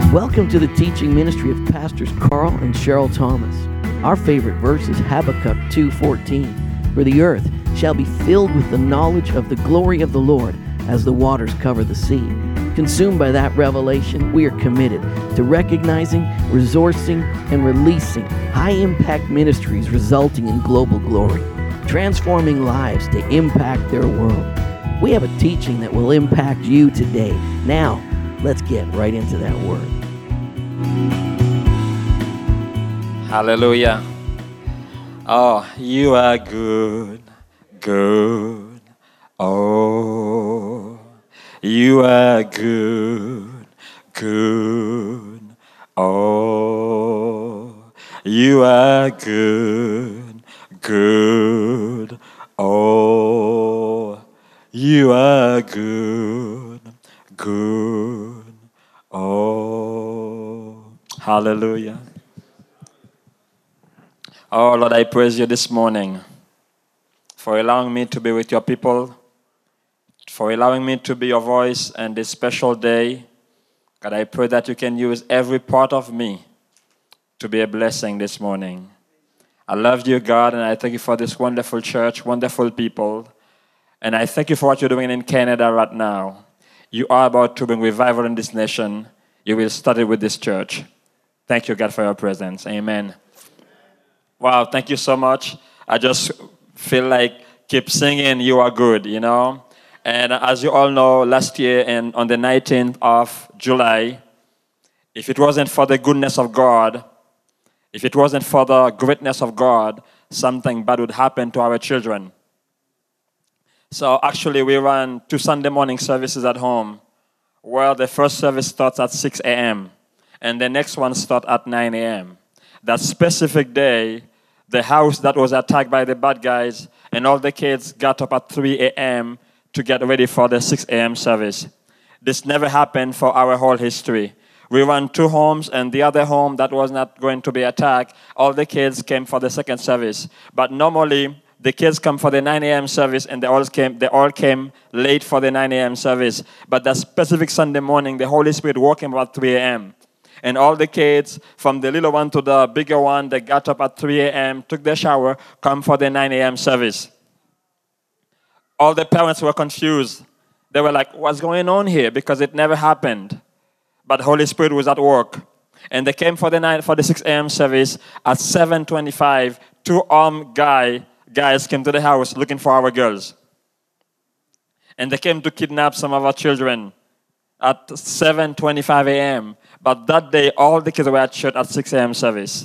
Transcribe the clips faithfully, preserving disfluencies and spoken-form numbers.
Welcome to the teaching ministry of Pastors Carl and Cheryl Thomas. Our favorite verse is Habakkuk two fourteen. For the earth shall be filled with the knowledge of the glory of the Lord as the waters cover the sea. Consumed by that revelation, we are committed to recognizing, resourcing, and releasing high-impact ministries resulting in global glory, transforming lives to impact their world. We have a teaching that will impact you today. Now, let's get right into that word. Hallelujah. Oh, you are good, good. Oh, you are good, good. Oh, you are good, good. Oh, you are good, good. Oh, hallelujah. Oh, Lord, I praise you this morning for allowing me to be with your people, for allowing me to be your voice on this special day. God, I pray that you can use every part of me to be a blessing this morning. I love you, God, and I thank you for this wonderful church, wonderful people. And I thank you for what you're doing in Canada right now. You are about to bring revival in this nation. You will start it with this church. Thank you, God, for your presence. Amen. Wow, thank you so much. I just feel like keep singing, you are good, you know. And as you all know, last year and on the nineteenth of July, if it wasn't for the goodness of God, if it wasn't for the greatness of God, something bad would happen to our children. So actually we ran two Sunday morning services at home, where the first service starts at six a.m. and the next one starts at nine a.m. That specific day, the house that was attacked by the bad guys and all the kids got up at three a.m. to get ready for the six a.m. service. This never happened for our whole history. We ran two homes, and the other home that was not going to be attacked, all the kids came for the second service. But normally, the kids come for the nine a.m. service, and they all came. They all came late for the nine a.m. service. But that specific Sunday morning, the Holy Spirit woke him about three a.m. And all the kids, from the little one to the bigger one, they got up at three a.m., took their shower, come for the nine a.m. service. All the parents were confused. They were like, what's going on here? Because it never happened. But the Holy Spirit was at work. And they came for the nine, for the six a.m. service. At seven twenty-five, two armed guy, guys came to the house looking for our girls. And they came to kidnap some of our children at seven twenty-five a.m. But that day, all the kids were at church at six a.m. service.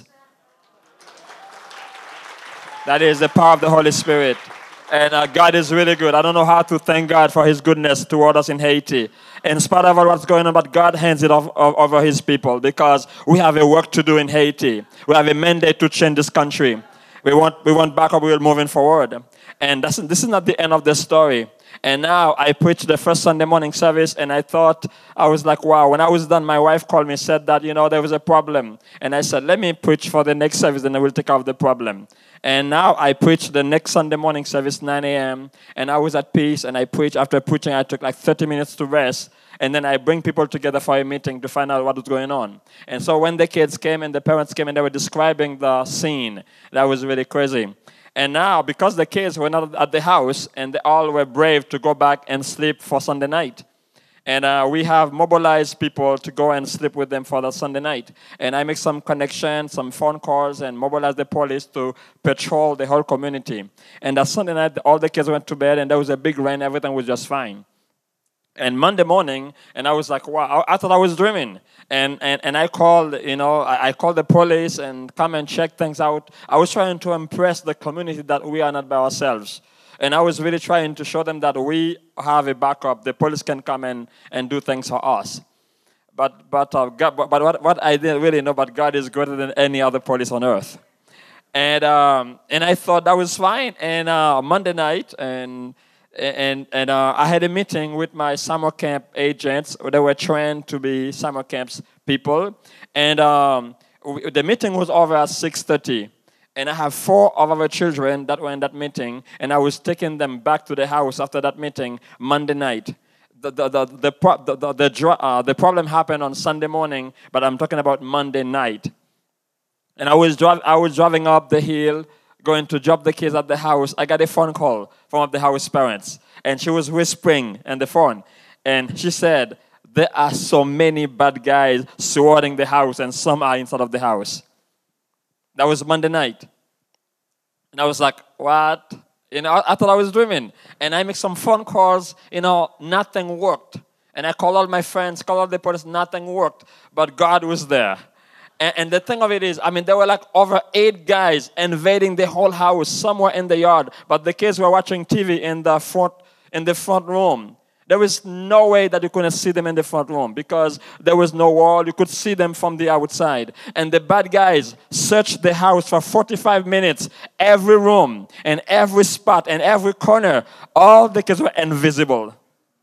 That is the power of the Holy Spirit. And uh, God is really good. I don't know how to thank God for his goodness toward us in Haiti. In spite of what's going on, but God hands it off, off, over his people because we have a work to do in Haiti. We have a mandate to change this country. We want, we want backup, we're moving forward. And that's, this is not the end of the story. And now I preached the first Sunday morning service, and I thought, I was like, wow. When I was done, my wife called me, said that, you know, there was a problem. And I said, let me preach for the next service, and I will take off the problem. And now I preached the next Sunday morning service, nine a.m., and I was at peace, and I preached. After preaching, I took like thirty minutes to rest, and then I bring people together for a meeting to find out what was going on. And so when the kids came and the parents came and they were describing the scene, that was really crazy. And now, because the kids were not at the house, and they all were brave to go back and sleep for Sunday night. And uh, we have mobilized people to go and sleep with them for the Sunday night. And I make some connections, some phone calls, and mobilize the police to patrol the whole community. And that Sunday night, all the kids went to bed, and there was a big rain. Everything was just fine. And Monday morning, and I was like, wow, I, I thought I was dreaming. And, and and I called, you know, I, I called the police and come and check things out. I was trying to impress the community that we are not by ourselves. And I was really trying to show them that we have a backup. The police can come in and do things for us. But but uh, God, but, but what, what I didn't really know, but God is greater than any other police on earth. And um, and I thought that was fine. And uh, Monday night, and And and uh, I had a meeting with my summer camp agents. They were trained to be summer camps people. And um, we, the meeting was over at six thirty. And I have four of our children that were in that meeting. And I was taking them back to the house after that meeting Monday night. the the the the, pro- the, the, the, dr- uh, the problem happened on Sunday morning, but I'm talking about Monday night. And I was drive I was driving up the hill, going to drop the kids at the house. I got a phone call from one of the house parents, and she was whispering in the phone, and she said, "There are so many bad guys surrounding the house, and some are inside of the house." That was Monday night. And I was like, what? You know, I, I thought I was dreaming. And I make some phone calls, you know, nothing worked. And I called all my friends, called all the police, nothing worked. But God was there. And, and the thing of it is, I mean, there were like over eight guys invading the whole house somewhere in the yard. But the kids were watching T V in the front, in the front room. There was no way that you couldn't see them in the front room because there was no wall. You could see them from the outside. And the bad guys searched the house for forty-five minutes, every room and every spot and every corner. All the kids were invisible.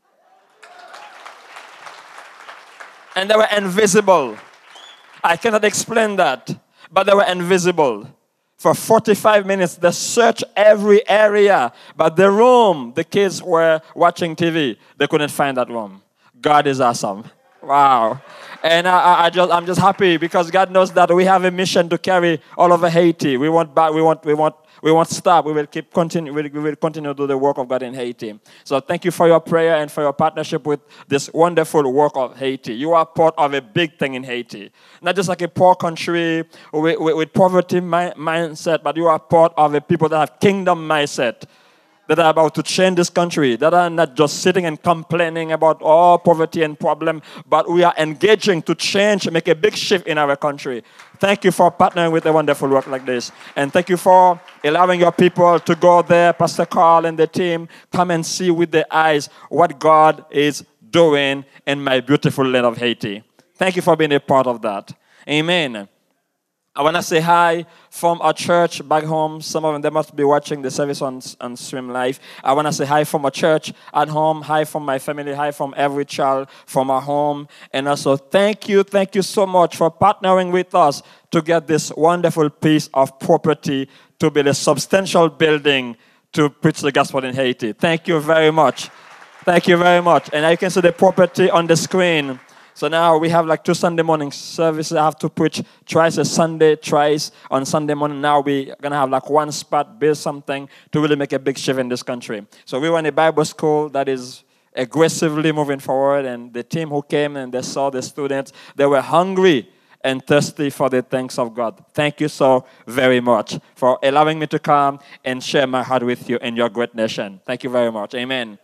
And they were invisible. I cannot explain that, but they were invisible. For forty-five minutes, they searched every area. But the room, the kids were watching T V. They couldn't find that room. God is awesome. Wow. And I, I just, I'm just happy because God knows that we have a mission to carry all over Haiti. We won't back, we won't, we won't, we won't stop. We will keep continue. We will continue to do the work of God in Haiti. So thank you for your prayer and for your partnership with this wonderful work of Haiti. You are part of a big thing in Haiti, not just like a poor country with, with, with poverty mi- mindset, but you are part of a people that have kingdom mindset, that are about to change this country, that are not just sitting and complaining about all poverty and problem, but we are engaging to change, make a big shift in our country. Thank you for partnering with a wonderful work like this. And thank you for allowing your people to go there, Pastor Carl and the team, come and see with their eyes what God is doing in my beautiful land of Haiti. Thank you for being a part of that. Amen. I want to say hi from our church back home. Some of them, they must be watching the service on, on Stream Live. I want to say hi from our church at home, hi from my family, hi from every child from our home. And also, thank you, thank you so much for partnering with us to get this wonderful piece of property to build a substantial building to preach the gospel in Haiti. Thank you very much. Thank you very much. And you can see the property on the screen. So now we have like two Sunday morning services. I have to preach twice a Sunday, twice on Sunday morning. Now we're going to have like one spot, build something to really make a big shift in this country. So we run a Bible school that is aggressively moving forward. And the team who came and they saw the students, they were hungry and thirsty for the things of God. Thank you so very much for allowing me to come and share my heart with you in your great nation. Thank you very much. Amen.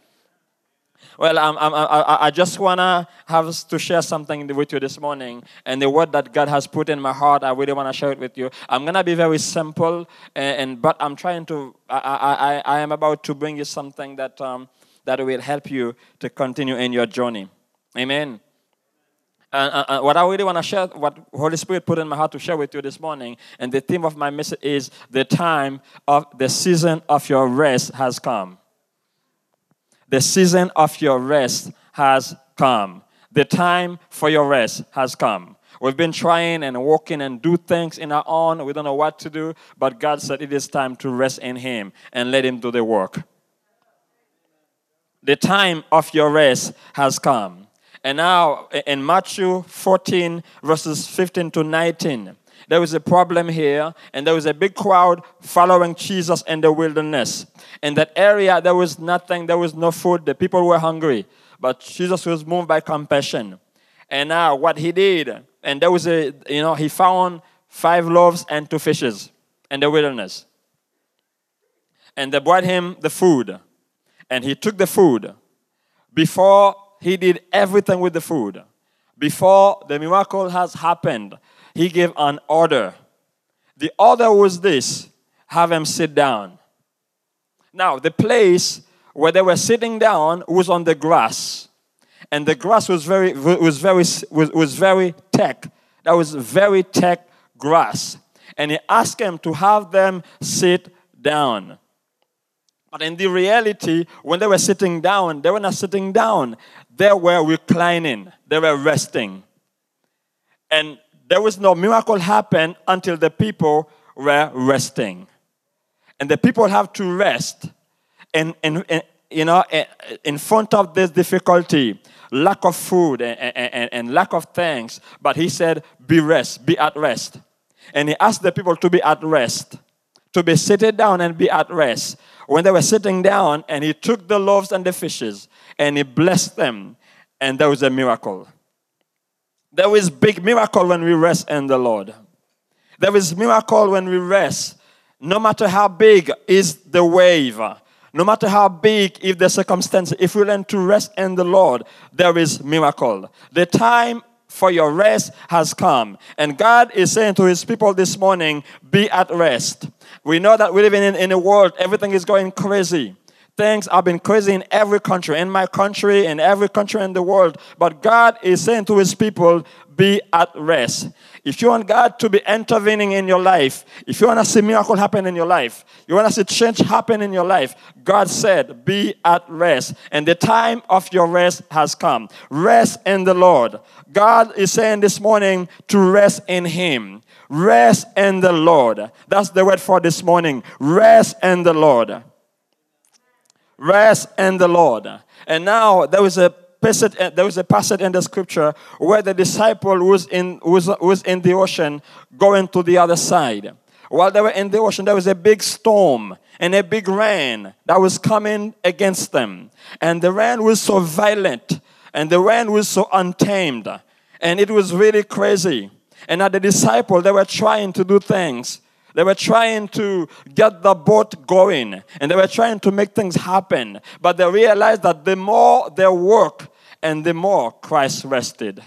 Well, um, um, I, I just want to have to share something with you this morning. And the word that God has put in my heart, I really want to share it with you. I'm going to be very simple, and, and but I'm trying to, I, I, I, I am about to bring you something that, um, that will help you to continue in your journey. Amen. And uh, uh, what I really want to share, what Holy Spirit put in my heart to share with you this morning, and the theme of my message is the time of the season of your rest has come. The season of your rest has come. The time for your rest has come. We've been trying and working and do things in our own. We don't know what to do, but God said it is time to rest in Him and let Him do the work. The time of your rest has come. And now in Matthew fourteen, verses fifteen to nineteen, there was a problem here, and there was a big crowd following Jesus in the wilderness. In that area, there was nothing, there was no food. The people were hungry, but Jesus was moved by compassion. And now what He did, and there was a, you know, He found five loaves and two fishes in the wilderness. And they brought Him the food, and He took the food. Before He did everything with the food, before the miracle has happened, He gave an order. The order was this: have him sit down. Now, the place where they were sitting down was on the grass. And the grass was very, was very, was, was very thick. That was very thick grass. And He asked them to have them sit down. But in the reality, when they were sitting down, they were not sitting down. They were reclining. They were resting. And there was no miracle happen until the people were resting. And the people have to rest. And, and, and you know, in front of this difficulty, lack of food and, and, and lack of things, but he said, be rest, be at rest. And he asked the people to be at rest, to be seated down and be at rest. When they were sitting down, and he took the loaves and the fishes, and he blessed them, and there was a miracle. There is big miracle when we rest in the Lord. There is miracle when we rest. No matter how big is the wave, no matter how big is the circumstance, if we learn to rest in the Lord, there is miracle. The time for your rest has come. And God is saying to his people this morning, be at rest. We know that we live in, in a world, everything is going crazy. Things have been crazy in every country, in my country, in every country in the world. But God is saying to his people, be at rest. If you want God to be intervening in your life, if you want to see miracle happen in your life, you want to see change happen in your life, God said, be at rest. And the time of your rest has come. Rest in the Lord. God is saying this morning to rest in him. Rest in the Lord. That's the word for this morning. Rest in the Lord. Rest in the Lord. And now there was a passage, there was a passage in the scripture where the disciple was in was, was in the ocean going to the other side. While they were in the ocean, there was a big storm and a big rain that was coming against them. And the rain was so violent and the rain was so untamed. And it was really crazy. And now the disciples, they were trying to do things. They were trying to get the boat going, and they were trying to make things happen. But they realized that the more they work, and the more Christ rested.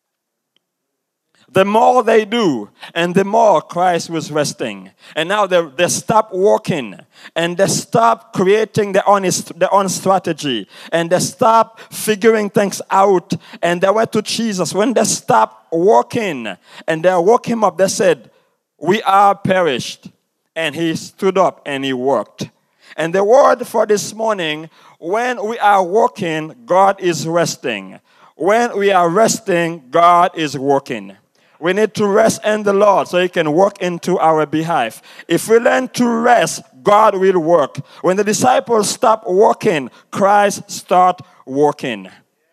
The more they do, and the more Christ was resting. And now they, they stop working, and they stop creating their own, their own strategy, and they stop figuring things out, and they went to Jesus. When they stopped working, and they woke him up, they said, we are perished. And he stood up and he worked. And the word for this morning, when we are working, God is resting. When we are resting, God is working. We need to rest in the Lord so he can work into our behalf. If we learn to rest, God will work. When the disciples stop working, Christ start working.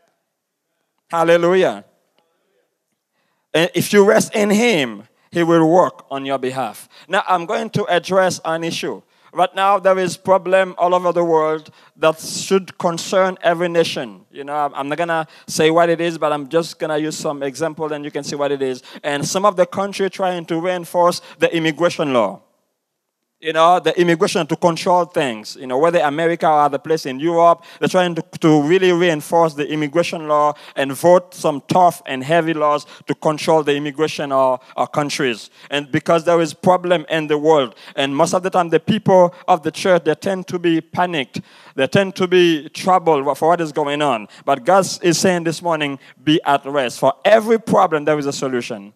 Hallelujah. And if you rest in him, he will work on your behalf. Now, I'm going to address an issue. Right now, there is problem all over the world that should concern every nation. You know, I'm not going to say what it is, but I'm just going to use some example, and you can see what it is. And some of the country trying to reinforce the immigration law. You know, the immigration to control things. You know, whether America or other place in Europe, they're trying to, to really reinforce the immigration law and vote some tough and heavy laws to control the immigration of our countries. And because there is problem in the world, and most of the time the people of the church, they tend to be panicked. They tend to be troubled for what is going on. But God is saying this morning, be at rest. For every problem, there is a solution.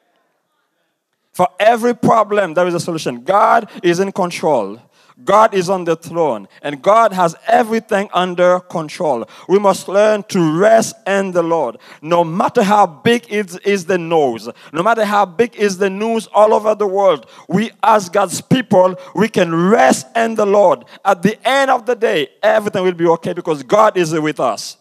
For every problem, there is a solution. God is in control. God is on the throne. And God has everything under control. We must learn to rest in the Lord. No matter how big is, is the news, no matter how big is the news all over the world, we as God's people, we can rest in the Lord. At the end of the day, everything will be okay because God is with us.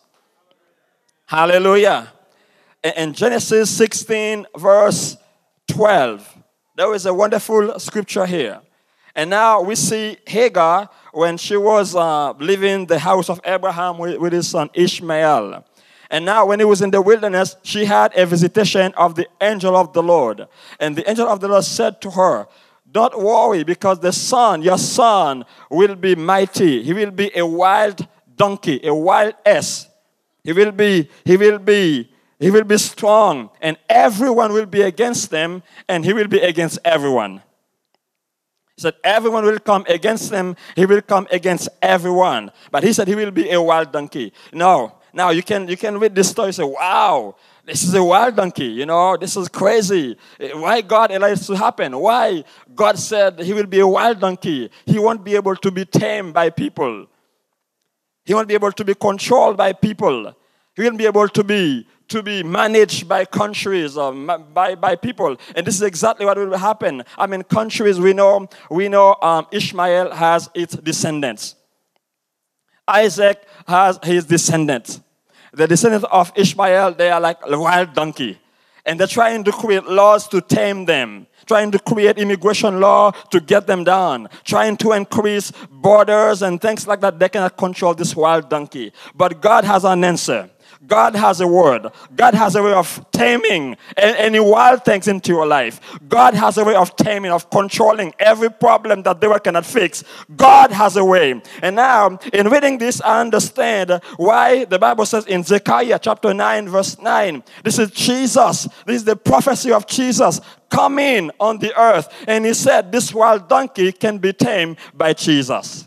Hallelujah. In Genesis sixteen, verse twelve, there is a wonderful scripture here. And now we see Hagar when she was uh, leaving the house of Abraham with, with his son Ishmael. And now when he was in the wilderness, she had a visitation of the angel of the Lord. And the angel of the Lord said to her, don't worry, because the son, your son, will be mighty. He will be a wild donkey, a wild ass. He will be, he will be He will be strong, and everyone will be against them, and he will be against everyone. He said, everyone will come against him, he will come against everyone. But he said he will be a wild donkey. No, now you can you can read this story and say, wow, this is a wild donkey, you know, this is crazy. Why God allowed it to happen? Why God said he will be a wild donkey? He won't be able to be tamed by people. He won't be able to be controlled by people. He won't be able to be to be managed by countries or by, by people. And this is exactly what will happen. I mean, countries, we know, we know um, Ishmael has its descendants. Isaac has his descendants. The descendants of Ishmael, they are like a wild donkey. And they're trying to create laws to tame them, trying to create immigration law to get them down, trying to increase borders and things like that. They cannot control this wild donkey. But God has an answer. God has a word. God has a way of taming any wild things into your life. God has a way of taming, of controlling every problem that they cannot fix. God has a way. And now, in reading this, I understand why the Bible says in Zechariah chapter nine, verse nine, this is Jesus. This is the prophecy of Jesus coming on the earth. And he said, this wild donkey can be tamed by Jesus.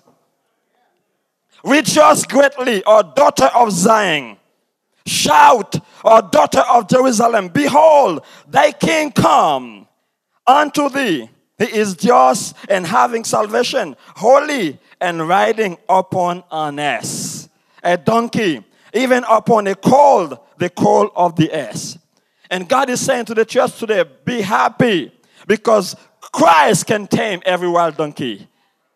Rejoice greatly, O daughter of Zion. Shout, O daughter of Jerusalem, behold, thy king come unto thee. He is just and having salvation, holy and riding upon an ass, a donkey, even upon a colt, the colt of the ass. And God is saying to the church today, be happy, because Christ can tame every wild donkey.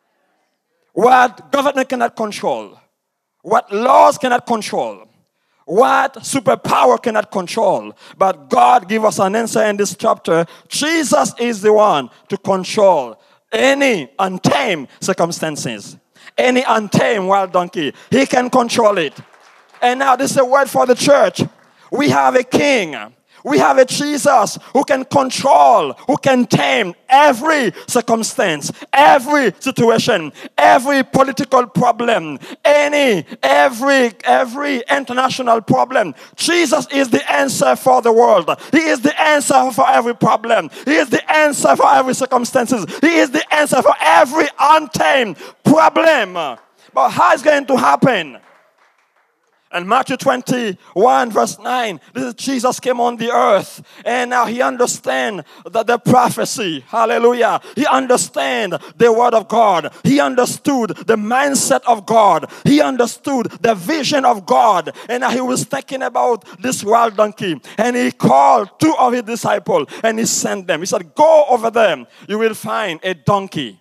What government cannot control, what laws cannot control, what superpower cannot control. But God give us an answer in this chapter. Jesus is the one to control any untamed circumstances, any untamed wild donkey. He can control it. And now this is a word for the church. We have a king. We have a Jesus who can control, who can tame every circumstance, every situation, every political problem, any, every, every international problem. Jesus is the answer for the world. He is the answer for every problem. He is the answer for every circumstances. He is the answer for every untamed problem. But how is it going to happen? And Matthew twenty-one verse nine, this is Jesus came on the earth, and now he understands the, the prophecy. Hallelujah. He understands the word of God. He understood the mindset of God. He understood the vision of God. And now he was thinking about this wild donkey. And he called two of his disciples and he sent them. He said, go over there. You will find a donkey.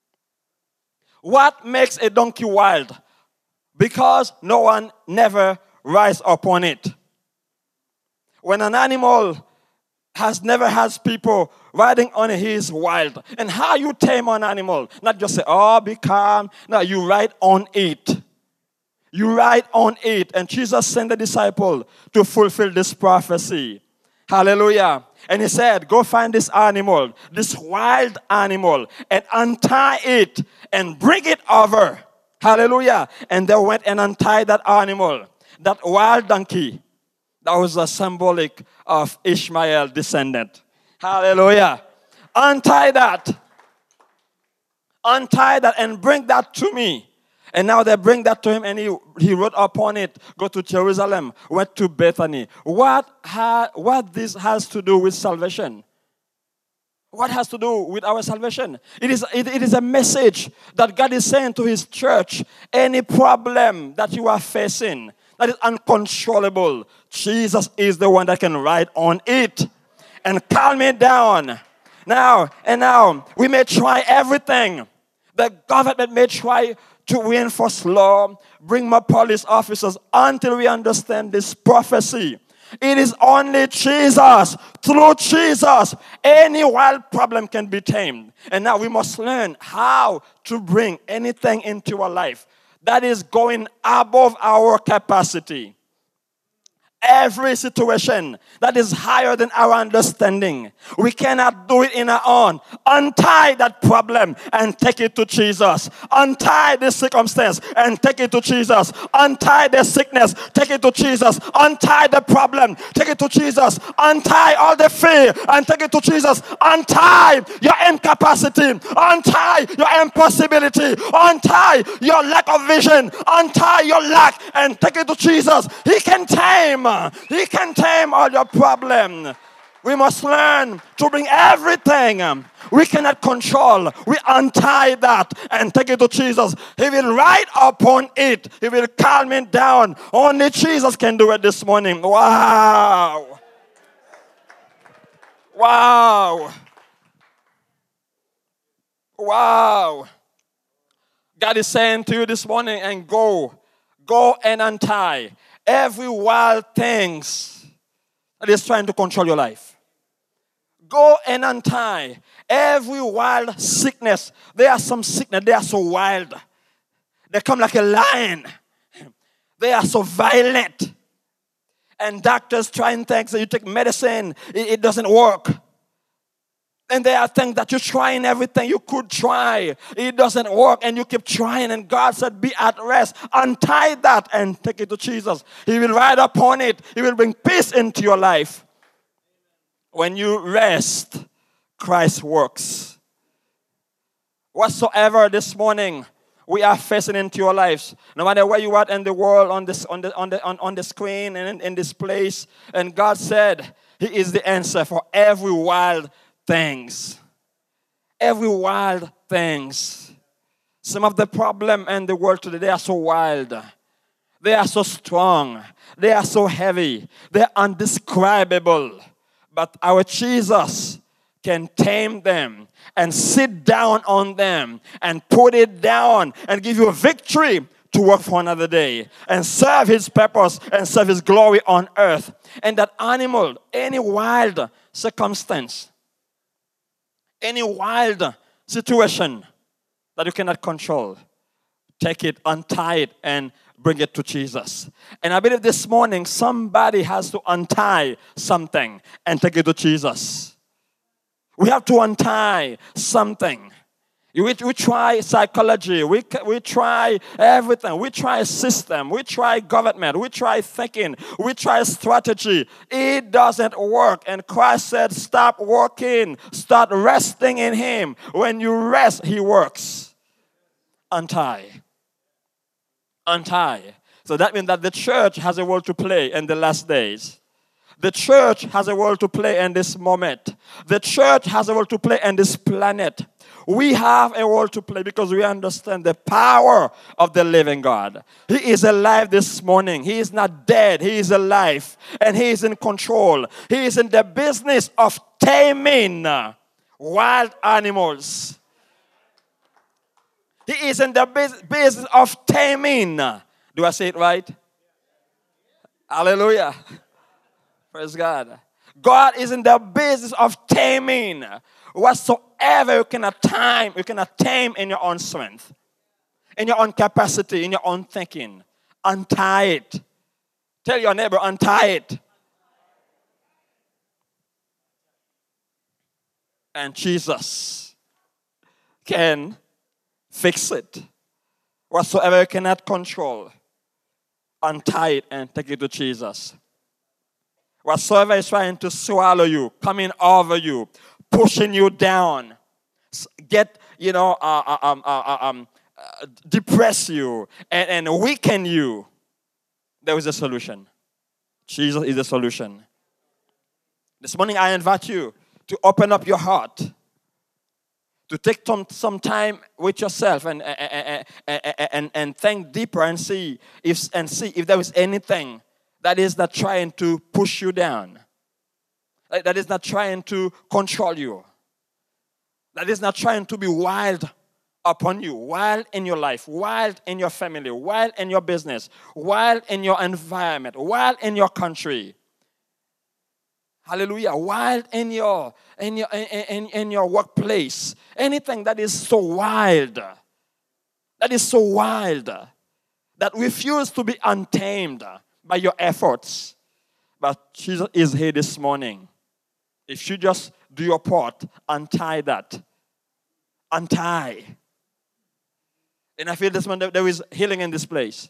What makes a donkey wild? Because no one never rides upon it. When an animal has never has people riding on it, he is wild. And how you tame an animal? Not just say, oh, be calm. No, you ride on it. You ride on it. And Jesus sent the disciple to fulfill this prophecy. Hallelujah. And he said, go find this animal, this wild animal, and untie it and bring it over. Hallelujah. And they went and untied that animal, that wild donkey. That was a symbolic of Ishmael descendant. Hallelujah. Untie that. Untie that and bring that to me. And now they bring that to him, and he, he wrote upon it, go to Jerusalem, went to Bethany. What, ha, what this has to do with salvation? What has to do with our salvation? It is, it, it is a message that God is saying to his church. Any problem that you are facing that is uncontrollable, Jesus is the one that can ride on it and calm it down. Now, and now, we may try everything. The government may try to reinforce law, bring more police officers until we understand this prophecy. It is only Jesus. Through Jesus, any wild problem can be tamed. And now we must learn how to bring anything into our life that is going above our capacity. Every situation that is higher than our understanding, we cannot do it in our own. Untie that problem and take it to Jesus. Untie this circumstance and take it to Jesus. Untie the sickness, take it to Jesus. Untie the problem, take it to Jesus. Untie all the fear and take it to Jesus. Untie your incapacity. Untie your impossibility. Untie your lack of vision. Untie your lack and take it to Jesus. He can tame. He can tame all your problems. We must learn to bring everything we cannot control. We untie that and take it to Jesus. He will ride upon it. He will calm it down. Only Jesus can do it this morning. Wow. Wow. Wow. God is saying to you this morning, and go Go and untie every wild things that is trying to control your life. Go and untie every wild sickness. There are some sickness, they are so wild. They come like a lion. They are so violent. And doctors trying things, you take medicine, it, it doesn't work. And there are things that you're trying everything you could try. It doesn't work and you keep trying. And God said, be at rest. Untie that and take it to Jesus. He will ride upon it. He will bring peace into your life. When you rest, Christ works. Whatsoever this morning we are facing into your lives, no matter where you are in the world, on this, on the, on the, on, on the screen and in, in this place, and God said He is the answer for every wild things. Every wild things. Some of the problem in the world today, they are so wild. They are so strong. They are so heavy. They are undescribable. But our Jesus can tame them and sit down on them and put it down and give you a victory to work for another day and serve His purpose and serve His glory on earth. And that animal, any wild circumstance, any wild situation that you cannot control, take it, untie it, and bring it to Jesus. And I believe this morning somebody has to untie something and take it to Jesus. We have to untie something. We, we try psychology. We, we try everything. We try system. We try government. We try thinking. We try strategy. It doesn't work. And Christ said, stop working. Start resting in Him. When you rest, He works. Untie. Untie. So that means that the church has a role to play in the last days. The church has a role to play in this moment. The church has a role to play in this planet. We have a role to play because we understand the power of the living God. He is alive this morning. He is not dead. He is alive. And He is in control. He is in the business of taming wild animals. He is in the business of taming. Do I say it right? Hallelujah. Praise God. God is in the business of taming whatsoever you cannot tame, you cannot tame in your own strength, in your own capacity, in your own thinking. Untie it. Tell your neighbor, untie it. And Jesus can fix it. Whatsoever you cannot control, untie it and take it to Jesus. Whatsoever is trying to swallow you, coming over you, pushing you down, get, you know, uh, uh, um, uh, uh, um, uh, depress you and, and weaken you, there is a solution. Jesus is the solution. This morning I invite you to open up your heart, to take some, some time with yourself and, and, and, and, and think deeper and see if and see if there is anything that is not trying to push you down, that is not trying to control you, that is not trying to be wild upon you, wild in your life, wild in your family, wild in your business, wild in your environment, wild in your country. Hallelujah. Wild in your in your in, in, in your workplace. Anything that is so wild, that is so wild, that refuse to be untamed by your efforts. But Jesus is here this morning. If you just do your part, untie that. Untie. And I feel this morning there is healing in this place.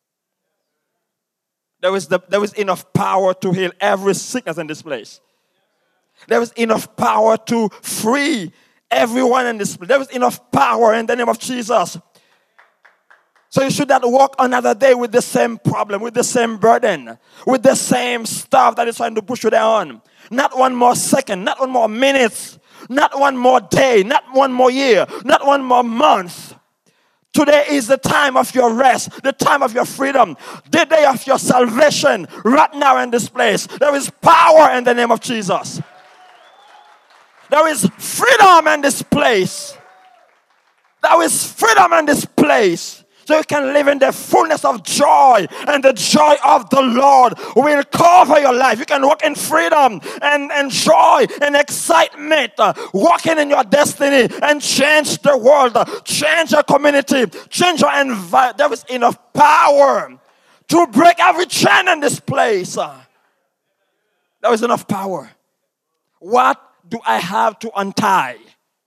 There is, the, there is enough power to heal every sickness in this place. There is enough power to free everyone in this place. There is enough power in the name of Jesus. So you should not walk another day with the same problem, with the same burden, with the same stuff that is trying to push you down. Not one more second, not one more minute, not one more day, not one more year, not one more month. Today is the time of your rest, the time of your freedom, the day of your salvation. Right now in this place, there is power in the name of Jesus. There is freedom in this place. There is freedom in this place. so you can live in the fullness of joy, and the joy of the Lord will cover your life. You can walk in freedom and, and joy and excitement, uh, walking in your destiny and change the world, uh, change your community, change your environment. There is enough power to break every chain in this place. Uh, there is enough power. What do I have to untie?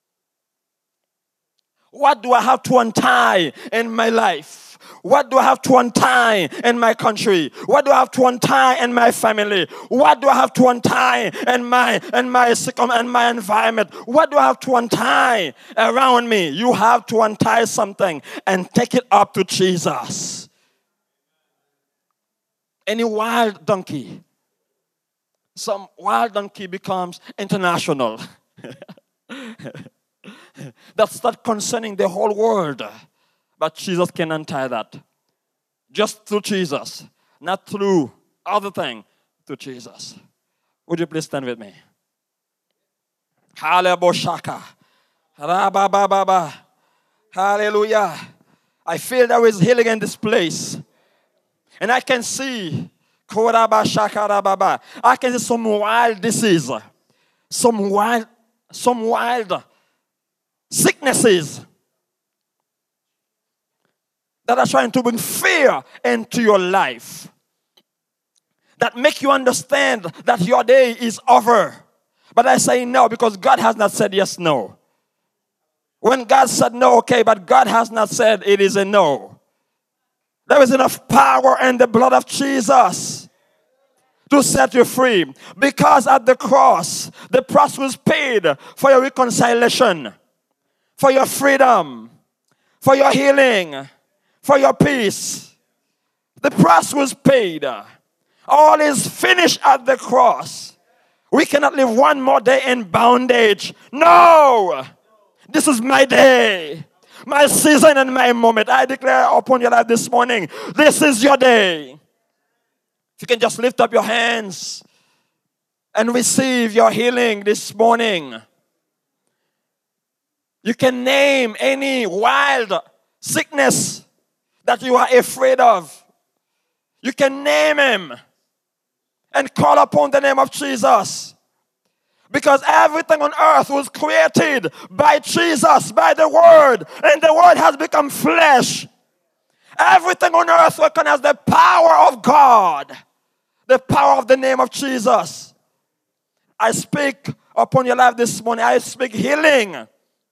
What do I have to untie in my life? What do I have to untie in my country? What do I have to untie in my family? What do I have to untie in my in my in my environment? What do I have to untie around me? You have to untie something and take it up to Jesus. Any wild donkey, some wild donkey becomes international. That's not concerning the whole world. But Jesus can untie that. Just through Jesus. Not through other thing. To Jesus. Would you please stand with me? Hallelujah. Hallelujah. I feel there is healing in this place. And I can see I can see some wild disease. Some wild, some wild sicknesses that are trying to bring fear into your life, that make you understand that your day is over. But I say no, because God has not said yes, no. When God said no, okay, but God has not said it is a no. There is enough power in the blood of Jesus to set you free. Because at the cross, the price was paid for your reconciliation, for your freedom, for your healing, for your peace. The price was paid. All is finished at the cross. We cannot live one more day in bondage. No! This is my day, my season and my moment. I declare upon your life this morning, this is your day. If you can just lift up your hands and receive your healing this morning. You can name any wild sickness that you are afraid of. You can name him and call upon the name of Jesus. Because everything on earth was created by Jesus, by the Word. And the Word has become flesh. Everything on earth recognizes the power of God. The power of the name of Jesus. I speak upon your life this morning. I speak healing.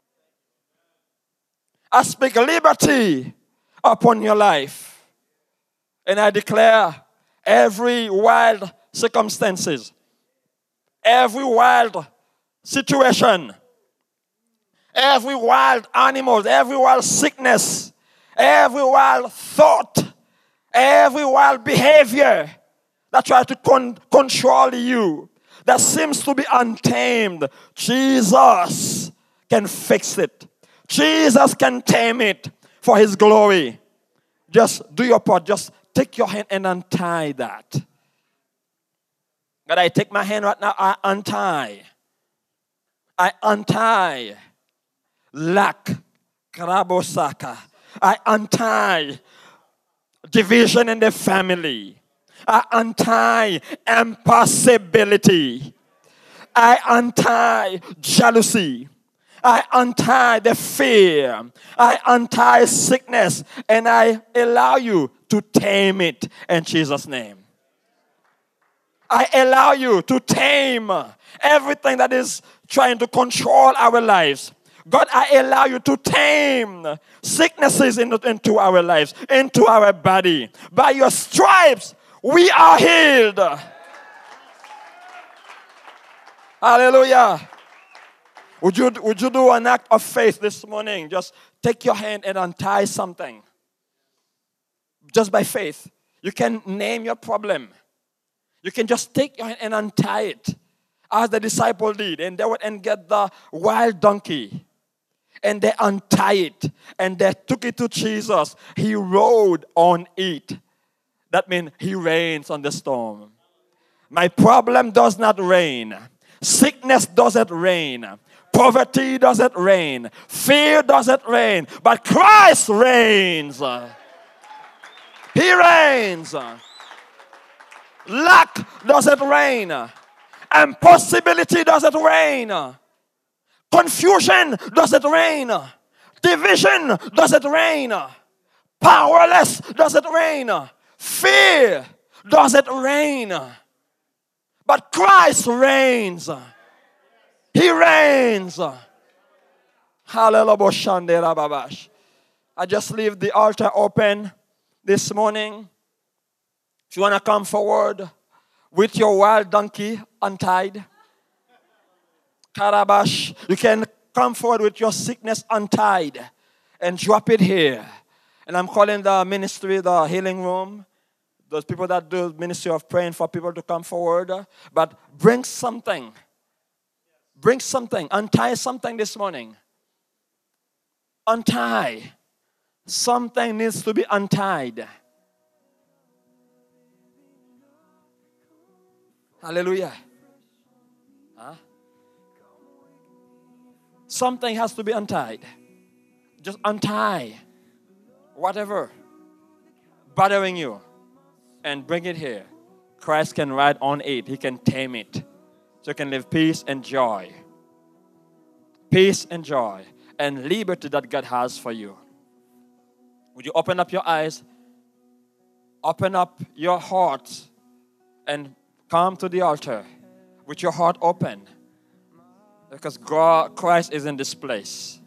I speak liberty upon your life. And I declare every wild circumstances, every wild situation, every wild animal, every wild sickness, every wild thought, every wild behavior that tries to con- control you, that seems to be untamed, Jesus can fix it. Jesus can tame it for His glory. Just do your part. Just take your hand and untie that. God, I take my hand right now. I untie. I untie. Lack. Karabosaka. I untie division in the family. I untie impossibility. I untie jealousy. I untie the fear. I untie sickness. And I allow you to tame it in Jesus' name. I allow you to tame everything that is trying to control our lives. God, I allow you to tame sicknesses into, into our lives, into our body. By your stripes, we are healed. Hallelujah. Would you, would you do an act of faith this morning? Just take your hand and untie something. Just by faith. You can name your problem. You can just take your hand and untie it. As the disciple did. And they went and get the wild donkey. And they untie it. And they took it to Jesus. He rode on it. That means He reigns on the storm. My problem does not reign. Sickness doesn't reign. Poverty doesn't reign. Fear doesn't reign. But Christ reigns. He reigns. Lack doesn't reign. Impossibility doesn't reign. Confusion doesn't reign. Division doesn't reign. Powerless doesn't reign. Fear doesn't reign. But Christ reigns. He reigns. Hallelujah. I just leave the altar open this morning. If you want to come forward with your wild donkey untied, Karabash, you can come forward with your sickness untied and drop it here. And I'm calling the ministry, the healing room, those people that do ministry of praying for people to come forward. But bring something. Bring something. Untie something this morning. Untie. Something needs to be untied. Hallelujah. Huh? Something has to be untied. Just untie whatever bothering you and bring it here. Christ can ride on it. He can tame it. So you can live peace and joy. Peace and joy and liberty that God has for you. Would you open up your eyes? Open up your heart and come to the altar with your heart open. Because God, Christ is in this place.